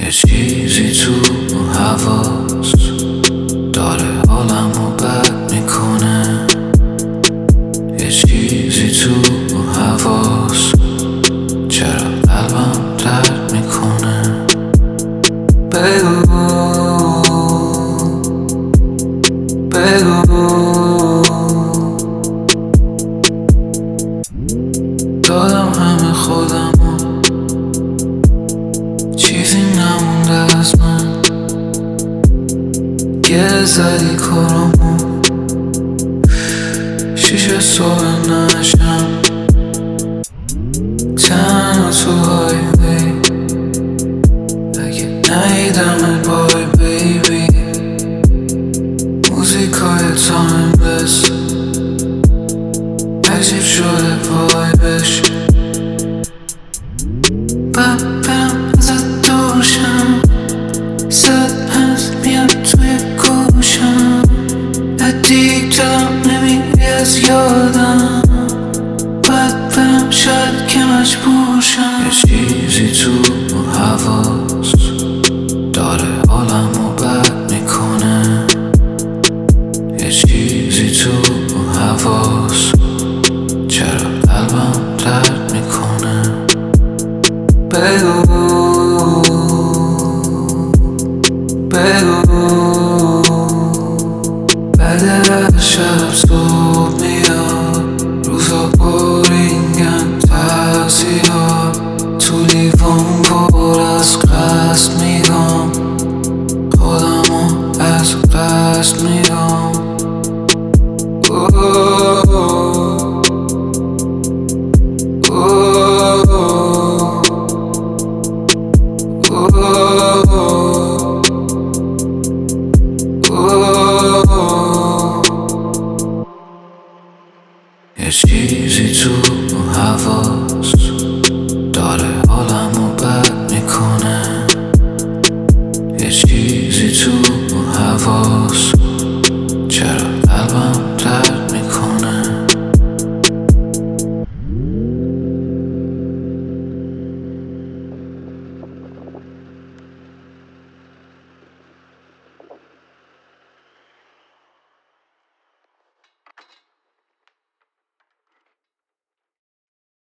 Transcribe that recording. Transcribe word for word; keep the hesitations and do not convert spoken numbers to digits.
یه چیزی تو حواس داره حالمو بد میکنه، یه چیزی تو حواس چرا قلبم درد میکنه. بگو بگو دادم همه خودمو، چیزی نمونده از من، گره زدی کارامو، شیشه صبح نشم تنها تو هایوی، اگه نیدمت بای بیبی، موزیکای تایملس عجیب شده وایبش، باید برم ازت دوشم، صد هست میاد توی گوشم، دیگه دلم نمیری از یادم، باید برم شاید که مجبور شم. یه چیزی تو حواس داره حالمو بد میکنه، یه چیزی تو حواس چرا قلبم درد میکنه. بگو بگو بعد شب صبح میاد، روزا بورینگن تقصیرات، تو لیوان پر از قصد میگم، خودمو از قصد میگم. یه چیزی تو حواس داره حالمو بد میکنه، یه چیزی تو حواس